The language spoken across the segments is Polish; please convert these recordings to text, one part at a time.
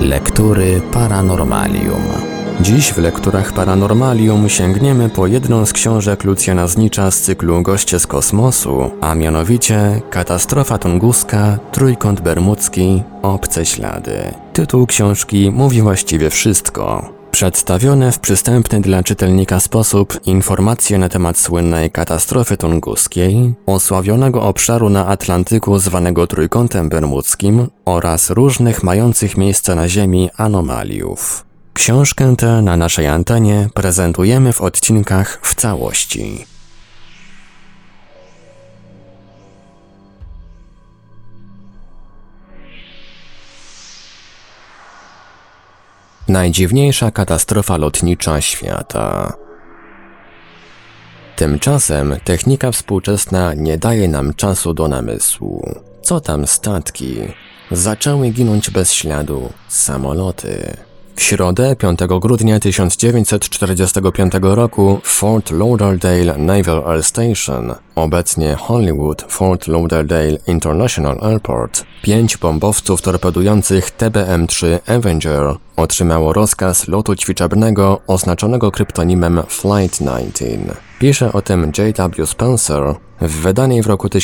Lektury Paranormalium. Dziś w Lekturach Paranormalium sięgniemy po jedną z książek Lucjana Znicza z cyklu Goście z kosmosu, a mianowicie Katastrofa tunguska, Trójkąt Bermudzki, Obce ślady. Tytuł książki mówi właściwie wszystko. Przedstawione w przystępny dla czytelnika sposób informacje na temat słynnej katastrofy tunguskiej, osławionego obszaru na Atlantyku zwanego Trójkątem Bermudzkim oraz różnych mających miejsce na Ziemi anomaliów. Książkę tę na naszej antenie prezentujemy w odcinkach w całości. Najdziwniejsza katastrofa lotnicza świata. Tymczasem technika współczesna nie daje nam czasu do namysłu. Co tam statki? Zaczęły ginąć bez śladu samoloty. W środę 5 grudnia 1945 roku w Fort Lauderdale Naval Air Station, obecnie Hollywood Fort Lauderdale International Airport, 5 bombowców torpedujących TBM-3 Avenger otrzymało rozkaz lotu ćwiczebnego oznaczonego kryptonimem Flight 19. Pisze o tym J.W. Spencer w wydanej w roku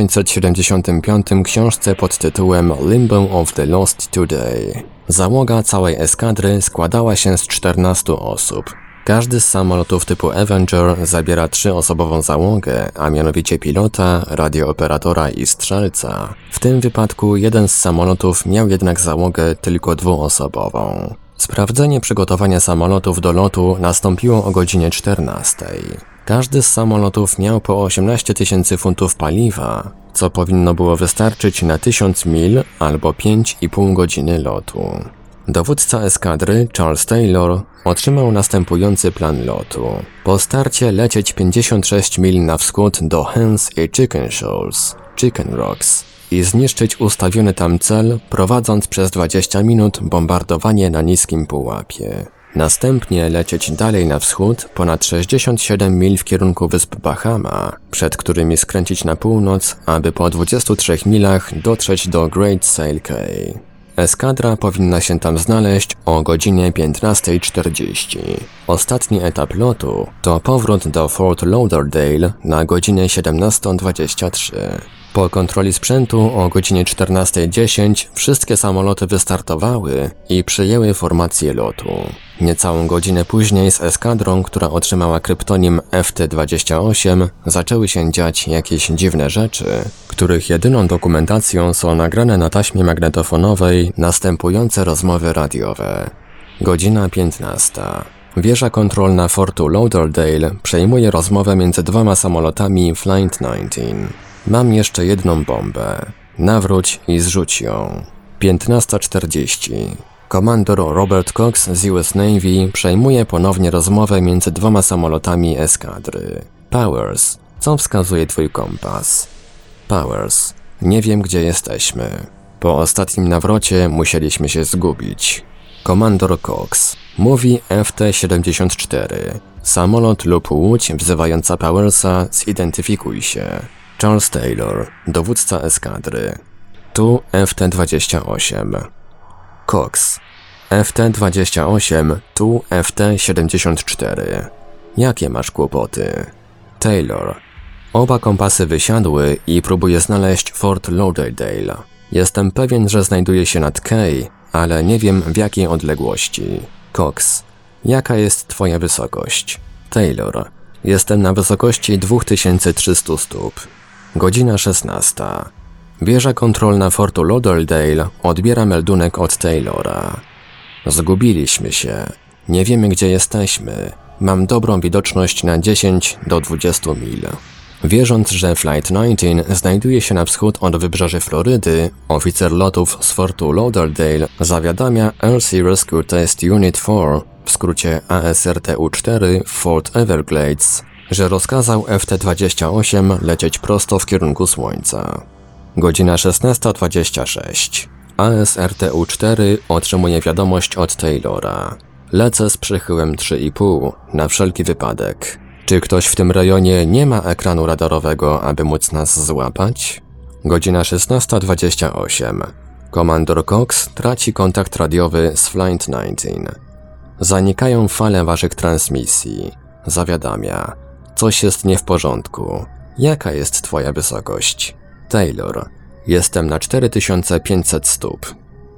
1975 książce pod tytułem Limbo of the Lost Today. Załoga całej eskadry składała się z 14 osób. Każdy z samolotów typu Avenger zabiera 3-osobową załogę, a mianowicie pilota, radiooperatora i strzelca. W tym wypadku jeden z samolotów miał jednak załogę tylko 2-osobową. Sprawdzenie przygotowania samolotów do lotu nastąpiło o godzinie 14. Każdy z samolotów miał po 18 000 funtów paliwa, co powinno było wystarczyć na 1000 mil albo 5,5 godziny lotu. Dowódca eskadry, Charles Taylor, otrzymał następujący plan lotu. Po starcie lecieć 56 mil na wschód do Hens i Chicken Shoals, Chicken Rocks, i zniszczyć ustawiony tam cel, prowadząc przez 20 minut bombardowanie na niskim pułapie. Następnie lecieć dalej na wschód, ponad 67 mil w kierunku wysp Bahama, przed którymi skręcić na północ, aby po 23 milach dotrzeć do Great Sail Cay. Eskadra powinna się tam znaleźć o godzinie 15:40. Ostatni etap lotu to powrót do Fort Lauderdale na godzinę 17:23. Po kontroli sprzętu o godzinie 14:10 wszystkie samoloty wystartowały i przyjęły formację lotu. Niecałą godzinę później z eskadrą, która otrzymała kryptonim FT-28, zaczęły się dziać jakieś dziwne rzeczy, których jedyną dokumentacją są nagrane na taśmie magnetofonowej następujące rozmowy radiowe. Godzina 15. Wieża kontrolna Fortu Lauderdale przejmuje rozmowę między 2 samolotami Flight 19. Mam jeszcze jedną bombę. Nawróć i zrzuć ją. 15:40. Komandor Robert Cox z US Navy przejmuje ponownie rozmowę między 2 samolotami eskadry. Powers, co wskazuje twój kompas? Powers, nie wiem gdzie jesteśmy. Po ostatnim nawrocie musieliśmy się zgubić. Komandor Cox, mówi FT-74. Samolot lub łódź wzywająca Powersa, zidentyfikuj się. Charles Taylor, dowódca eskadry. Tu FT-28. Cox. FT-28, tu FT-74. Jakie masz kłopoty? Taylor. Oba kompasy wysiadły i próbuję znaleźć Fort Lauderdale. Jestem pewien, że znajduje się nad Cay, ale nie wiem w jakiej odległości. Cox. Jaka jest twoja wysokość? Taylor. Jestem na wysokości 2300 stóp. Godzina 16. Wieża kontrolna Fortu Lauderdale odbiera meldunek od Taylora. Zgubiliśmy się. Nie wiemy gdzie jesteśmy. Mam dobrą widoczność na 10 do 20 mil. Wierząc, że Flight 19 znajduje się na wschód od wybrzeży Florydy, oficer lotów z Fortu Lauderdale zawiadamia Air Sea Rescue Test Unit 4, w skrócie ASRTU-4 w Fort Everglades, że rozkazał FT-28 lecieć prosto w kierunku Słońca. Godzina 16:26. ASRTU-4 otrzymuje wiadomość od Taylora. Lecę z przychyłem 3,5, na wszelki wypadek. Czy ktoś w tym rejonie nie ma ekranu radarowego, aby móc nas złapać? Godzina 16:28. Komandor Cox traci kontakt radiowy z Flight 19. Zanikają fale waszych transmisji. Zawiadamia. Coś jest nie w porządku. Jaka jest twoja wysokość? Taylor. Jestem na 4500 stóp.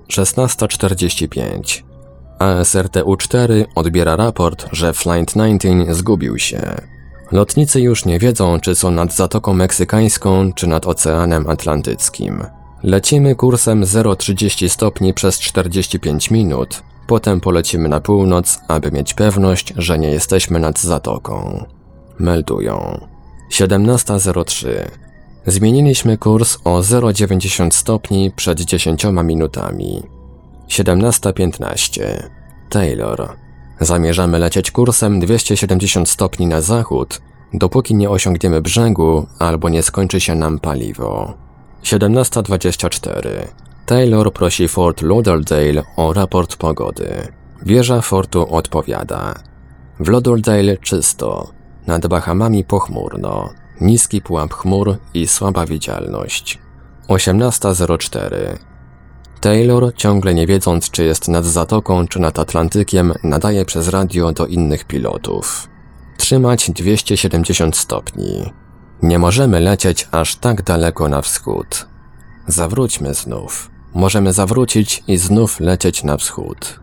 16:45. ASRTU-4 odbiera raport, że Flight 19 zgubił się. Lotnicy już nie wiedzą, czy są nad Zatoką Meksykańską, czy nad Oceanem Atlantyckim. Lecimy kursem 0,30 stopni przez 45 minut, potem polecimy na północ, aby mieć pewność, że nie jesteśmy nad Zatoką. Meldują. 17:03. Zmieniliśmy kurs o 0,90 stopni przed 10 minutami. 17:15. Taylor. Zamierzamy lecieć kursem 270 stopni na zachód, dopóki nie osiągniemy brzegu albo nie skończy się nam paliwo. 17:24. Taylor prosi Fort Lauderdale o raport pogody. Wieża fortu odpowiada. W Lauderdale czysto, nad Bahamami pochmurno, niski pułap chmur i słaba widzialność. 18:04. Taylor, ciągle nie wiedząc, czy jest nad Zatoką, czy nad Atlantykiem, nadaje przez radio do innych pilotów. Trzymać 270 stopni. Nie możemy lecieć aż tak daleko na wschód. Zawróćmy znów. Możemy zawrócić i znów lecieć na wschód.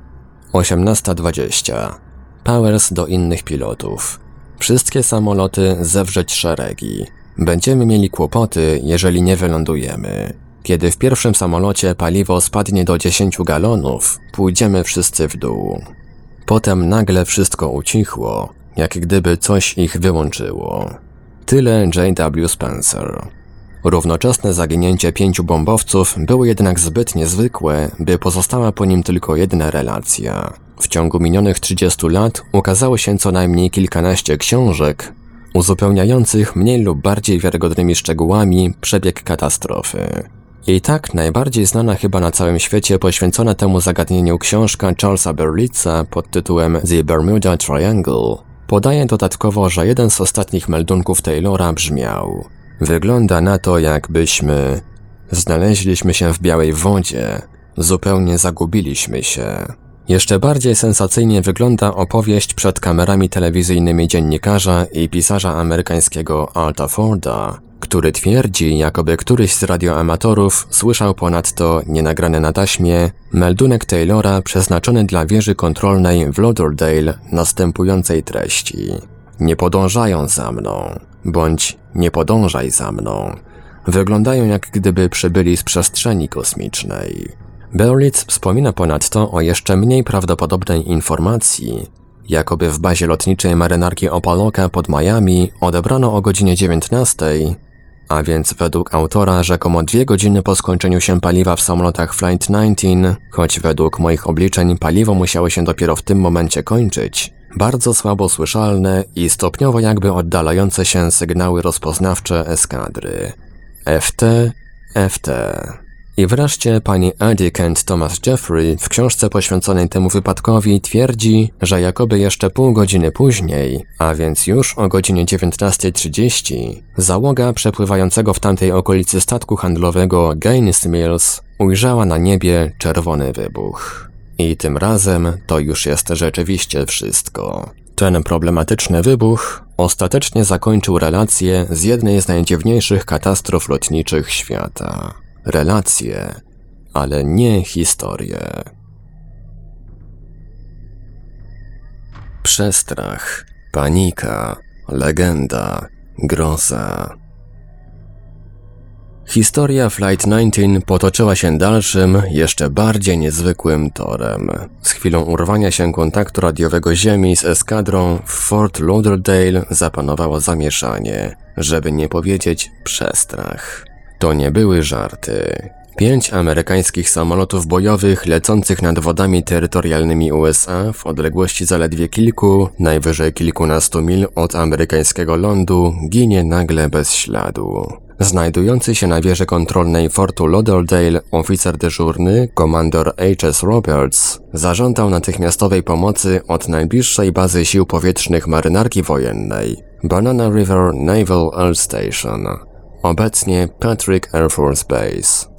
18:20. Powers do innych pilotów. Wszystkie samoloty zewrzeć szeregi. Będziemy mieli kłopoty, jeżeli nie wylądujemy. Kiedy w pierwszym samolocie paliwo spadnie do 10 galonów, pójdziemy wszyscy w dół. Potem nagle wszystko ucichło, jak gdyby coś ich wyłączyło. Tyle J.W. Spencer. Równoczesne zaginięcie 5 bombowców było jednak zbyt niezwykłe, by pozostała po nim tylko jedna relacja. W ciągu minionych 30 lat ukazało się co najmniej kilkanaście książek, uzupełniających mniej lub bardziej wiarygodnymi szczegółami przebieg katastrofy. I tak najbardziej znana chyba na całym świecie poświęcona temu zagadnieniu książka Charlesa Berlitza pod tytułem The Bermuda Triangle podaje dodatkowo, że jeden z ostatnich meldunków Taylora brzmiał: wygląda na to, jakbyśmy znaleźliśmy się w białej wodzie, zupełnie zagubiliśmy się. Jeszcze bardziej sensacyjnie wygląda opowieść przed kamerami telewizyjnymi dziennikarza i pisarza amerykańskiego Alta Forda, który twierdzi, jakoby któryś z radioamatorów słyszał ponadto, nienagrany na taśmie, meldunek Taylora przeznaczony dla wieży kontrolnej w Lauderdale następującej treści: nie podążają za mną, bądź nie podążaj za mną. Wyglądają jak gdyby przybyli z przestrzeni kosmicznej. Berlitz wspomina ponadto o jeszcze mniej prawdopodobnej informacji, jakoby w bazie lotniczej marynarki Opaloka pod Miami odebrano o godzinie 19, a więc według autora rzekomo 2 godziny po skończeniu się paliwa w samolotach Flight 19, choć według moich obliczeń paliwo musiało się dopiero w tym momencie kończyć, bardzo słabo słyszalne i stopniowo jakby oddalające się sygnały rozpoznawcze eskadry. FT. I wreszcie pani Addie Kent Thomas Jeffrey w książce poświęconej temu wypadkowi twierdzi, że jakoby jeszcze pół godziny później, a więc już o godzinie 19:30, załoga przepływającego w tamtej okolicy statku handlowego Gaines Mills ujrzała na niebie czerwony wybuch. I tym razem to już jest rzeczywiście wszystko. Ten problematyczny wybuch ostatecznie zakończył relację z jednej z najdziwniejszych katastrof lotniczych świata. Relacje, ale nie historie. Przestrach, panika, legenda, groza. Historia Flight 19 potoczyła się dalszym, jeszcze bardziej niezwykłym torem. Z chwilą urwania się kontaktu radiowego Ziemi z eskadrą w Fort Lauderdale zapanowało zamieszanie, żeby nie powiedzieć przestrach. To nie były żarty. 5 amerykańskich samolotów bojowych lecących nad wodami terytorialnymi USA w odległości zaledwie kilku, najwyżej kilkunastu mil od amerykańskiego lądu ginie nagle bez śladu. Znajdujący się na wieży kontrolnej Fortu Lauderdale oficer dyżurny, komandor H.S. Roberts, zażądał natychmiastowej pomocy od najbliższej bazy sił powietrznych marynarki wojennej, Banana River Naval Air Station, obecnie Patrick Air Force Base.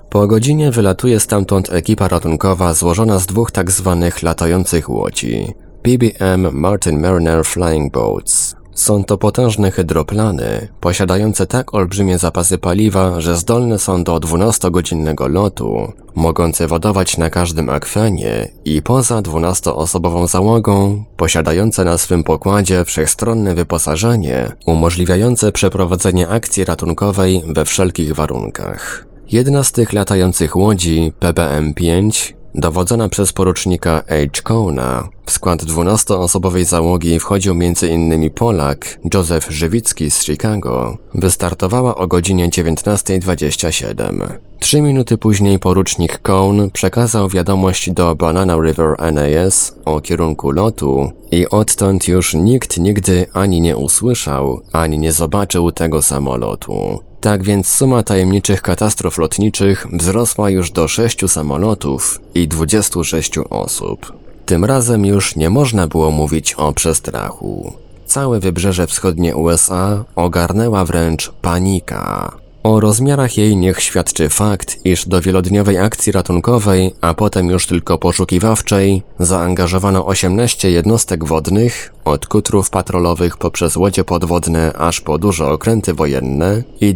Po godzinie wylatuje stamtąd ekipa ratunkowa złożona z 2 tzw. latających łodzi BBM Martin Mariner Flying Boats. Są to potężne hydroplany, posiadające tak olbrzymie zapasy paliwa, że zdolne są do 12-godzinnego lotu, mogące wodować na każdym akwenie i poza 12-osobową załogą, posiadające na swym pokładzie wszechstronne wyposażenie, umożliwiające przeprowadzenie akcji ratunkowej we wszelkich warunkach. Jedna z tych latających łodzi, PBM-5, dowodzona przez porucznika H. Cowna, w skład 12-osobowej załogi wchodził m.in. Polak Józef Żywicki z Chicago, wystartowała o godzinie 19:27. 3 minuty później porucznik Cown przekazał wiadomość do Banana River NAS o kierunku lotu i odtąd już nikt nigdy ani nie usłyszał, ani nie zobaczył tego samolotu. Tak więc suma tajemniczych katastrof lotniczych wzrosła już do 6 samolotów i 26 osób. Tym razem już nie można było mówić o przestrachu. Całe wybrzeże wschodnie USA ogarnęła wręcz panika. O rozmiarach jej niech świadczy fakt, iż do wielodniowej akcji ratunkowej, a potem już tylko poszukiwawczej, zaangażowano 18 jednostek wodnych, od kutrów patrolowych poprzez łodzie podwodne aż po duże okręty wojenne i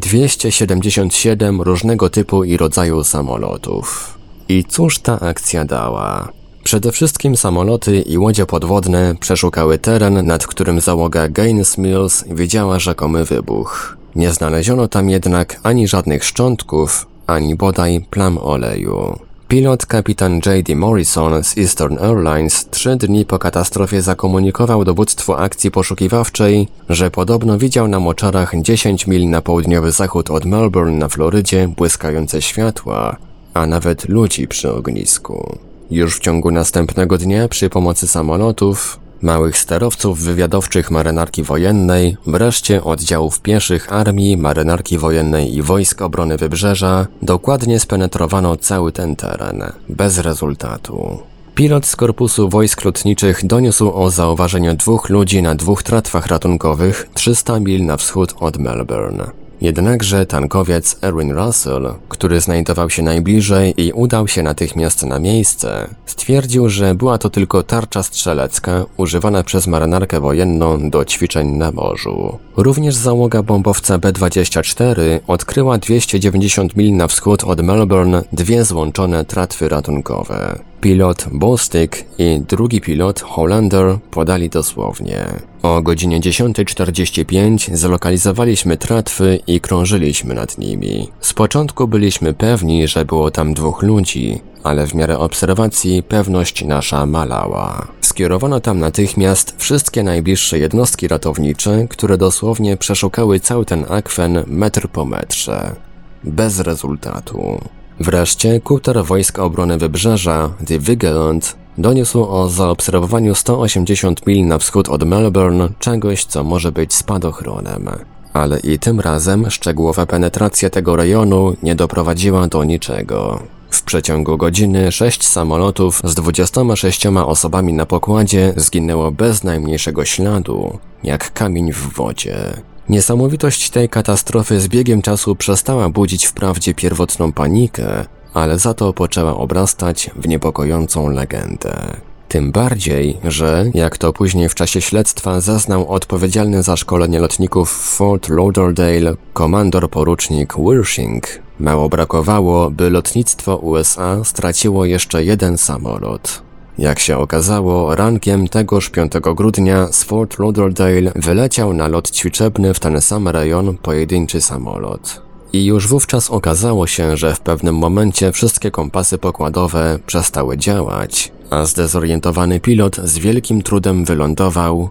277 różnego typu i rodzaju samolotów. I cóż ta akcja dała? Przede wszystkim samoloty i łodzie podwodne przeszukały teren, nad którym załoga Gaines Mills widziała rzekomy wybuch. Nie znaleziono tam jednak ani żadnych szczątków, ani bodaj plam oleju. Pilot kapitan J.D. Morrison z Eastern Airlines 3 dni po katastrofie zakomunikował dowództwu akcji poszukiwawczej, że podobno widział na moczarach 10 mil na południowy zachód od Melbourne na Florydzie błyskające światła, a nawet ludzi przy ognisku. Już w ciągu następnego dnia przy pomocy samolotów, małych sterowców wywiadowczych marynarki wojennej, wreszcie oddziałów pieszych armii, marynarki wojennej i wojsk obrony wybrzeża, dokładnie spenetrowano cały ten teren, bez rezultatu. Pilot z Korpusu Wojsk Lotniczych doniósł o zauważeniu 2 ludzi na 2 tratwach ratunkowych 300 mil na wschód od Melbourne. Jednakże tankowiec Erwin Russell, który znajdował się najbliżej i udał się natychmiast na miejsce, stwierdził, że była to tylko tarcza strzelecka używana przez marynarkę wojenną do ćwiczeń na morzu. Również załoga bombowca B-24 odkryła 290 mil na wschód od Melbourne 2 złączone tratwy ratunkowe. Pilot Bostick i drugi pilot Hollander podali dosłownie: o godzinie 10:45 zlokalizowaliśmy tratwy i krążyliśmy nad nimi. Z początku byliśmy pewni, że było tam 2 ludzi, ale w miarę obserwacji pewność nasza malała. Skierowano tam natychmiast wszystkie najbliższe jednostki ratownicze, które dosłownie przeszukały cały ten akwen metr po metrze. Bez rezultatu. Wreszcie kuter Wojsk Obrony Wybrzeża, The Vigilant, doniósł o zaobserwowaniu 180 mil na wschód od Melbourne czegoś, co może być spadochronem. Ale i tym razem szczegółowa penetracja tego rejonu nie doprowadziła do niczego. W przeciągu godziny 6 samolotów z 26 osobami na pokładzie zginęło bez najmniejszego śladu, jak kamień w wodzie. Niesamowitość tej katastrofy z biegiem czasu przestała budzić wprawdzie pierwotną panikę, ale za to poczęła obrastać w niepokojącą legendę. Tym bardziej, że, jak to później w czasie śledztwa zeznał odpowiedzialny za szkolenie lotników w Fort Lauderdale komandor porucznik Wirshing, mało brakowało, by lotnictwo USA straciło jeszcze 1 samolot. Jak się okazało, rankiem tegoż 5 grudnia z Fort Lauderdale wyleciał na lot ćwiczebny w ten sam rejon pojedynczy samolot. I już wówczas okazało się, że w pewnym momencie wszystkie kompasy pokładowe przestały działać, a zdezorientowany pilot z wielkim trudem wylądował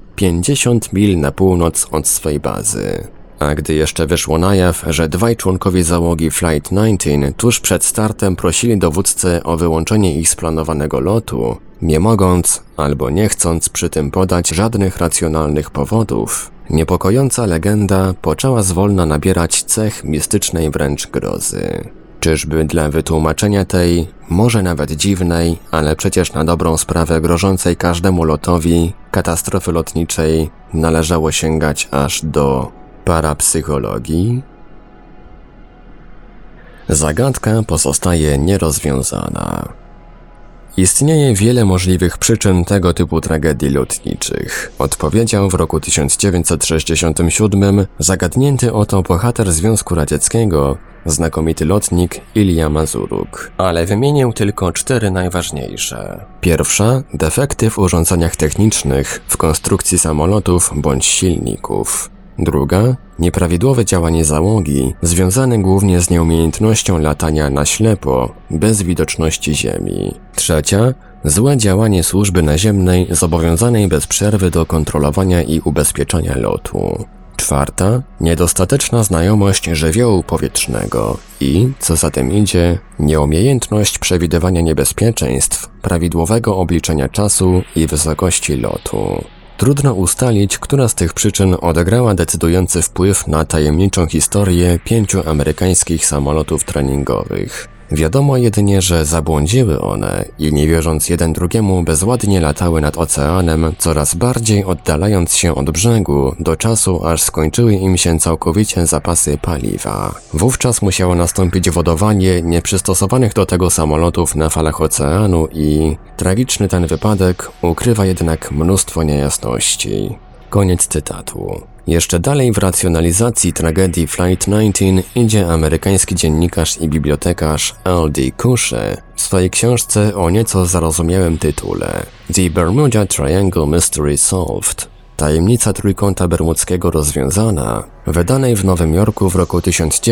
50 mil na północ od swej bazy. A gdy jeszcze wyszło na jaw, że 2 członkowie załogi Flight 19 tuż przed startem prosili dowódcę o wyłączenie ich z planowanego lotu, nie mogąc albo nie chcąc przy tym podać żadnych racjonalnych powodów, niepokojąca legenda poczęła zwolna nabierać cech mistycznej wręcz grozy. Czyżby dla wytłumaczenia tej, może nawet dziwnej, ale przecież na dobrą sprawę grożącej każdemu lotowi, katastrofy lotniczej należało sięgać aż do parapsychologii? Zagadka pozostaje nierozwiązana. Istnieje wiele możliwych przyczyn tego typu tragedii lotniczych. Odpowiedział w roku 1967 zagadnięty o to bohater Związku Radzieckiego, znakomity lotnik Ilja Mazuruk, ale wymienił tylko 4 najważniejsze. Pierwsza, defekty w urządzeniach technicznych, w konstrukcji samolotów bądź silników. Druga, nieprawidłowe działanie załogi, związane głównie z nieumiejętnością latania na ślepo, bez widoczności ziemi. Trzecia, złe działanie służby naziemnej zobowiązanej bez przerwy do kontrolowania i ubezpieczania lotu. Czwarta, niedostateczna znajomość żywiołu powietrznego i, co za tym idzie, nieumiejętność przewidywania niebezpieczeństw, prawidłowego obliczenia czasu i wysokości lotu. Trudno ustalić, która z tych przyczyn odegrała decydujący wpływ na tajemniczą historię 5 amerykańskich samolotów treningowych. Wiadomo jedynie, że zabłądziły one i nie wierząc jeden drugiemu bezładnie latały nad oceanem, coraz bardziej oddalając się od brzegu do czasu, aż skończyły im się całkowicie zapasy paliwa. Wówczas musiało nastąpić wodowanie nieprzystosowanych do tego samolotów na falach oceanu i tragiczny ten wypadek ukrywa jednak mnóstwo niejasności. Koniec cytatu. Jeszcze dalej w racjonalizacji tragedii Flight 19 idzie amerykański dziennikarz i bibliotekarz L.D. Kusche w swojej książce o nieco zarozumiałym tytule The Bermuda Triangle Mystery Solved. Tajemnica Trójkąta Bermudzkiego rozwiązana, wydanej w Nowym Jorku w roku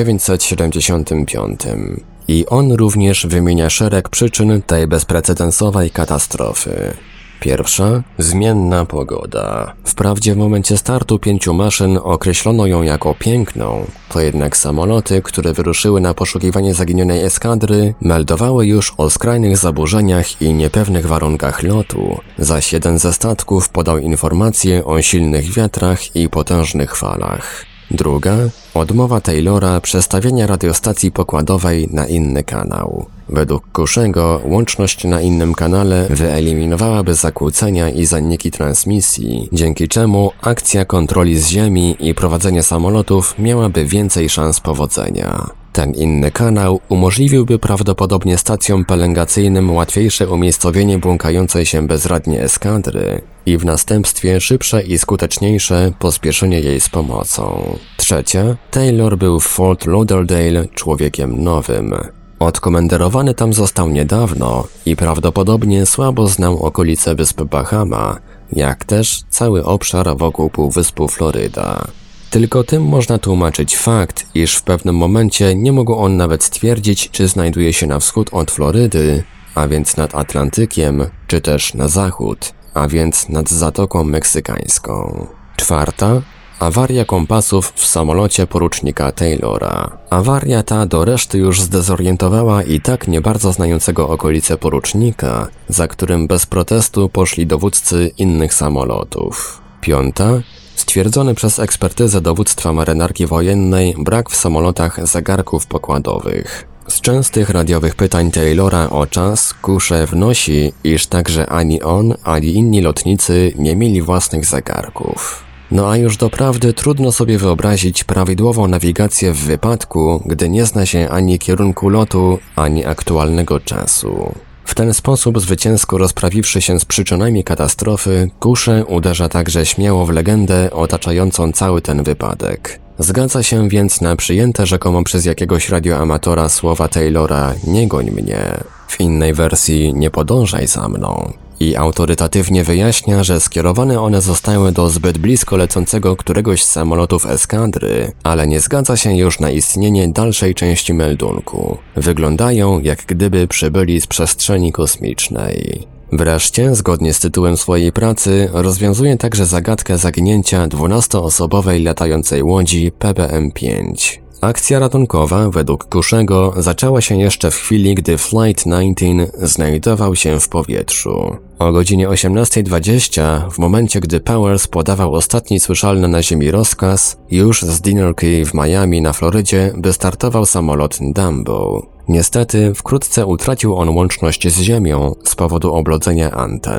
1975. I on również wymienia szereg przyczyn tej bezprecedensowej katastrofy. Pierwsza, zmienna pogoda. Wprawdzie w momencie startu 5 maszyn określono ją jako piękną, to jednak samoloty, które wyruszyły na poszukiwanie zaginionej eskadry, meldowały już o skrajnych zaburzeniach i niepewnych warunkach lotu, zaś jeden ze statków podał informacje o silnych wiatrach i potężnych falach. Druga, odmowa Taylora przestawienia radiostacji pokładowej na inny kanał. Według Kuszego łączność na innym kanale wyeliminowałaby zakłócenia i zaniki transmisji, dzięki czemu akcja kontroli z ziemi i prowadzenie samolotów miałaby więcej szans powodzenia. Ten inny kanał umożliwiłby prawdopodobnie stacjom pelengacyjnym łatwiejsze umiejscowienie błąkającej się bezradnie eskadry i w następstwie szybsze i skuteczniejsze pospieszenie jej z pomocą. Trzecia, Taylor był w Fort Lauderdale człowiekiem nowym. Odkomenderowany tam został niedawno i prawdopodobnie słabo znał okolice wysp Bahama, jak też cały obszar wokół półwyspu Floryda. Tylko tym można tłumaczyć fakt, iż w pewnym momencie nie mógł on nawet stwierdzić, czy znajduje się na wschód od Florydy, a więc nad Atlantykiem, czy też na zachód, a więc nad Zatoką Meksykańską. Czwarta, awaria kompasów w samolocie porucznika Taylora. Awaria ta do reszty już zdezorientowała i tak nie bardzo znającego okolice porucznika, za którym bez protestu poszli dowódcy innych samolotów. Piąta, stwierdzony przez ekspertyzę dowództwa marynarki wojennej brak w samolotach zegarków pokładowych. Z częstych radiowych pytań Taylora o czas Kusche wnosi, iż także ani on, ani inni lotnicy nie mieli własnych zegarków. No a już doprawdy trudno sobie wyobrazić prawidłową nawigację w wypadku, gdy nie zna się ani kierunku lotu, ani aktualnego czasu. W ten sposób, zwycięsko rozprawiwszy się z przyczynami katastrofy, Kusche uderza także śmiało w legendę otaczającą cały ten wypadek. Zgadza się więc na przyjęte rzekomo przez jakiegoś radioamatora słowa Taylora „nie goń mnie”, w innej wersji „nie podążaj za mną”. I autorytatywnie wyjaśnia, że skierowane one zostały do zbyt blisko lecącego któregoś z samolotów eskadry, ale nie zgadza się już na istnienie dalszej części meldunku. Wyglądają, jak gdyby przybyli z przestrzeni kosmicznej. Wreszcie, zgodnie z tytułem swojej pracy, rozwiązuje także zagadkę zaginięcia 12-osobowej latającej łodzi PBM-5. Akcja ratunkowa, według Kuszego, zaczęła się jeszcze w chwili, gdy Flight 19 znajdował się w powietrzu. O godzinie 18:20, w momencie gdy Powers podawał ostatni słyszalny na ziemi rozkaz, już z Dinner Key w Miami na Florydzie wystartował samolot Dumbo. Niestety, wkrótce utracił on łączność z ziemią z powodu oblodzenia anten.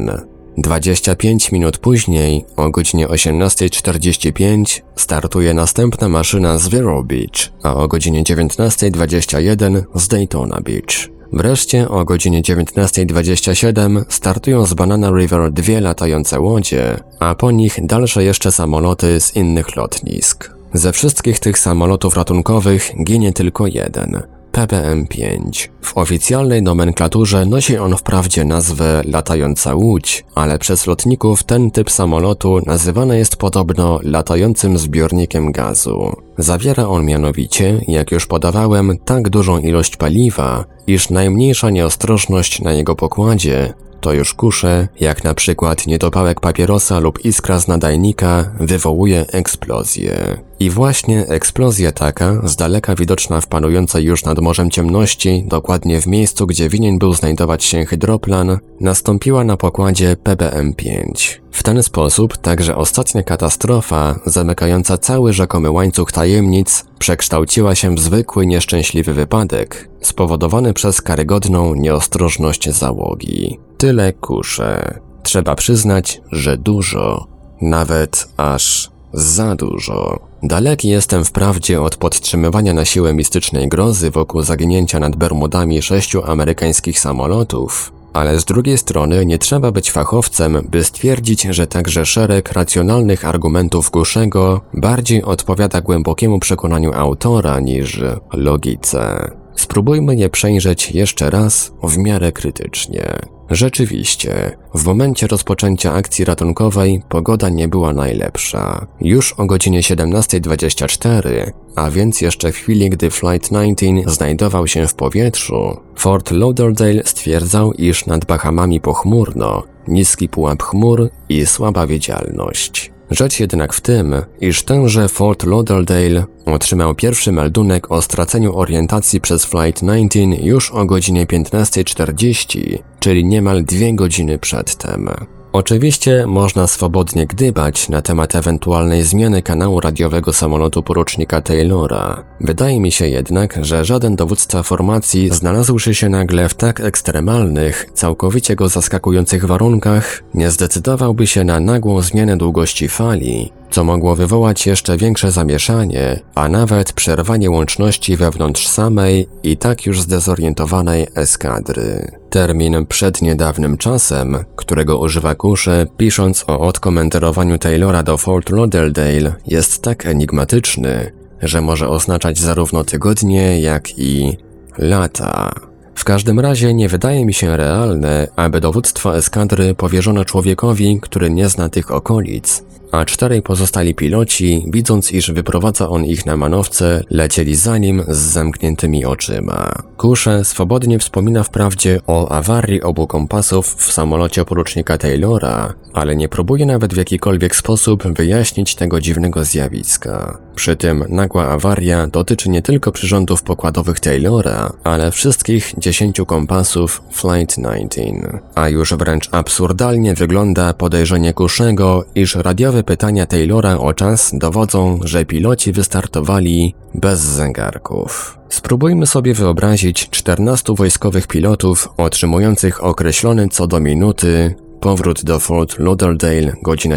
25 minut później, o godzinie 18:45, startuje następna maszyna z Vero Beach, a o godzinie 19:21 z Daytona Beach. Wreszcie o godzinie 19:27 startują z Banana River 2 latające łodzie, a po nich dalsze jeszcze samoloty z innych lotnisk. Ze wszystkich tych samolotów ratunkowych ginie tylko jeden. PBM-5. W oficjalnej nomenklaturze nosi on wprawdzie nazwę latająca łódź, ale przez lotników ten typ samolotu nazywany jest podobno latającym zbiornikiem gazu. Zawiera on mianowicie, jak już podawałem, tak dużą ilość paliwa, iż najmniejsza nieostrożność na jego pokładzie, to już kusze, jak na przykład niedopałek papierosa lub iskra z nadajnika, wywołuje eksplozję. I właśnie eksplozja taka, z daleka widoczna w panującej już nad morzem ciemności, dokładnie w miejscu, gdzie winien był znajdować się hydroplan, nastąpiła na pokładzie PBM-5. W ten sposób także ostatnia katastrofa, zamykająca cały rzekomy łańcuch tajemnic, przekształciła się w zwykły nieszczęśliwy wypadek, spowodowany przez karygodną nieostrożność załogi. Tyle kusze. Trzeba przyznać, że dużo. Nawet aż za dużo. Daleki jestem wprawdzie od podtrzymywania na siłę mistycznej grozy wokół zaginięcia nad Bermudami 6 amerykańskich samolotów, ale z drugiej strony nie trzeba być fachowcem, by stwierdzić, że także szereg racjonalnych argumentów Gushego bardziej odpowiada głębokiemu przekonaniu autora niż logice. Spróbujmy je przejrzeć jeszcze raz w miarę krytycznie. Rzeczywiście, w momencie rozpoczęcia akcji ratunkowej pogoda nie była najlepsza. Już o godzinie 17:24, a więc jeszcze w chwili, gdy Flight 19 znajdował się w powietrzu, Fort Lauderdale stwierdzał, iż nad Bahamami pochmurno, niski pułap chmur i słaba widzialność. Rzecz jednak w tym, iż tenże Fort Lauderdale otrzymał pierwszy meldunek o straceniu orientacji przez Flight 19 już o godzinie 15:40, czyli niemal 2 godziny przedtem. Oczywiście można swobodnie gdybać na temat ewentualnej zmiany kanału radiowego samolotu porucznika Taylora. Wydaje mi się jednak, że żaden dowódca formacji, znalazłszy się nagle w tak ekstremalnych, całkowicie go zaskakujących warunkach, nie zdecydowałby się na nagłą zmianę długości fali, co mogło wywołać jeszcze większe zamieszanie, a nawet przerwanie łączności wewnątrz samej i tak już zdezorientowanej eskadry. Termin przed niedawnym czasem, którego używa Kusze, pisząc o odkomenderowaniu Taylora do Fort Lauderdale, jest tak enigmatyczny, że może oznaczać zarówno tygodnie, jak i lata. W każdym razie nie wydaje mi się realne, aby dowództwo eskadry powierzono człowiekowi, który nie zna tych okolic, a 4 pozostali piloci, widząc iż wyprowadza on ich na manowce, lecieli za nim z zamkniętymi oczyma. Kusze swobodnie wspomina wprawdzie o awarii obu kompasów w samolocie porucznika Taylora, ale nie próbuje nawet w jakikolwiek sposób wyjaśnić tego dziwnego zjawiska. Przy tym nagła awaria dotyczy nie tylko przyrządów pokładowych Taylora, ale wszystkich 10 kompasów Flight 19. A już wręcz absurdalnie wygląda podejrzenie Kuszego, iż radiowe pytania Taylora o czas dowodzą, że piloci wystartowali bez zegarków. Spróbujmy sobie wyobrazić 14 wojskowych pilotów otrzymujących określony co do minuty powrót do Fort Lauderdale, godzina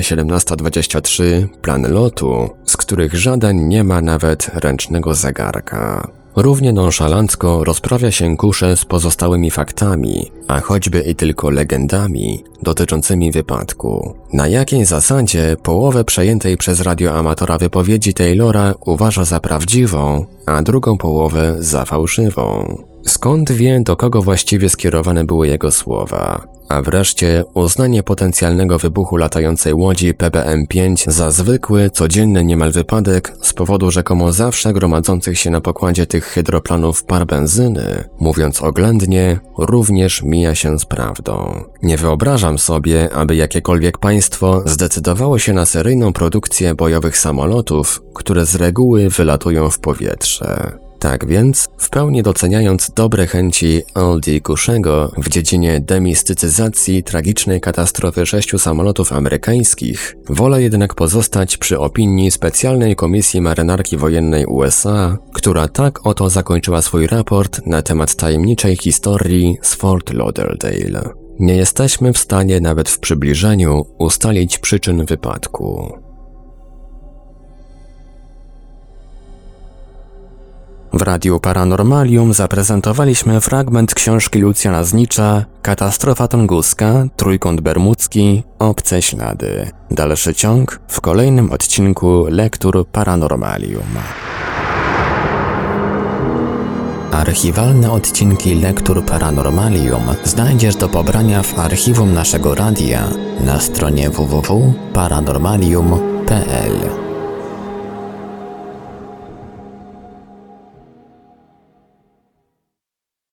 17:23, plan lotu, z których żaden nie ma nawet ręcznego zegarka. Równie nonszalancko rozprawia się Kusze z pozostałymi faktami, a choćby i tylko legendami dotyczącymi wypadku. Na jakiej zasadzie połowę przejętej przez radioamatora wypowiedzi Taylora uważa za prawdziwą, a drugą połowę za fałszywą? Skąd wie, do kogo właściwie skierowane były jego słowa? A wreszcie uznanie potencjalnego wybuchu latającej łodzi PBM-5 za zwykły, codzienny niemal wypadek z powodu rzekomo zawsze gromadzących się na pokładzie tych hydroplanów par benzyny, mówiąc oględnie, również mija się z prawdą. Nie wyobrażam sobie, aby jakiekolwiek państwo zdecydowało się na seryjną produkcję bojowych samolotów, które z reguły wylatują w powietrze. Tak więc, w pełni doceniając dobre chęci L.D. Kuszego w dziedzinie demistycyzacji tragicznej katastrofy 6 samolotów amerykańskich, wolę jednak pozostać przy opinii Specjalnej Komisji Marynarki Wojennej USA, która tak oto zakończyła swój raport na temat tajemniczej historii z Fort Lauderdale. Nie jesteśmy w stanie nawet w przybliżeniu ustalić przyczyn wypadku. W Radiu Paranormalium zaprezentowaliśmy fragment książki Lucjana Znicza Katastrofa tunguska, Trójkąt Bermudzki, Obce ślady. Dalszy ciąg w kolejnym odcinku Lektur Paranormalium. Archiwalne odcinki Lektur Paranormalium znajdziesz do pobrania w archiwum naszego radia na stronie www.paranormalium.pl.